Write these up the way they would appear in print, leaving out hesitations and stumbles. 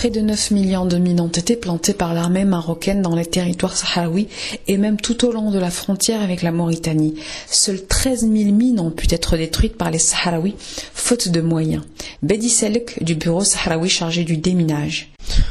Près de 9 millions de mines ont été plantées par l'armée marocaine dans les territoires sahraouis et même tout au long de la frontière avec la Mauritanie. Seules 13 000 mines ont pu être détruites par les Sahraouis, faute de moyens. Bedi Selk, du bureau sahraoui chargé du déminage.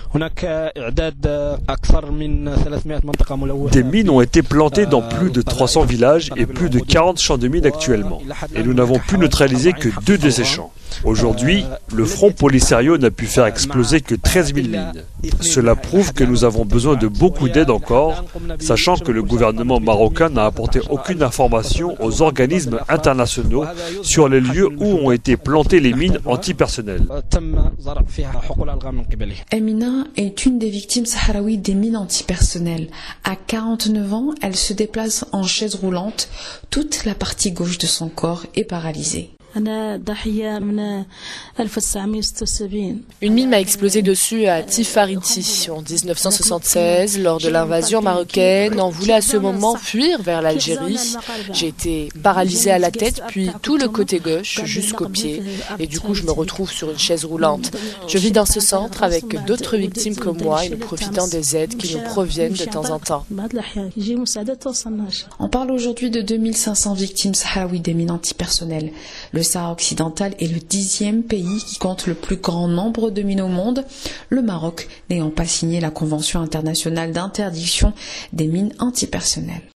Des mines ont été plantées dans plus de 300 villages et plus de 40 champs de mines actuellement. Et nous n'avons pu neutraliser que 2 de ces champs. Aujourd'hui, le Front Polisario n'a pu faire exploser que 13 000 mines. Cela prouve que nous avons besoin de beaucoup d'aide encore, sachant que le gouvernement marocain n'a apporté aucune information aux organismes internationaux sur les lieux où ont été plantées les mines antipersonnelles. Emina est une des victimes sahraouies des mines antipersonnelles. À 49 ans, elle se déplace en chaise roulante. Toute la partie gauche de son corps est paralysée. Une mine m'a explosé dessus à Tifariti en 1976 lors de l'invasion marocaine. On voulait à ce moment fuir vers l'Algérie. J'ai été paralysée à la tête, puis tout le côté gauche jusqu'aux pieds. Et du coup, je me retrouve sur une chaise roulante. Je vis dans ce centre avec d'autres victimes comme moi et nous profitons des aides qui nous proviennent de temps en temps. On parle aujourd'hui de 2500 victimes sahraouies des mines antipersonnelles. Le Sahara occidental est le 10e pays qui compte le plus grand nombre de mines au monde, le Maroc n'ayant pas signé la Convention internationale d'interdiction des mines antipersonnelles.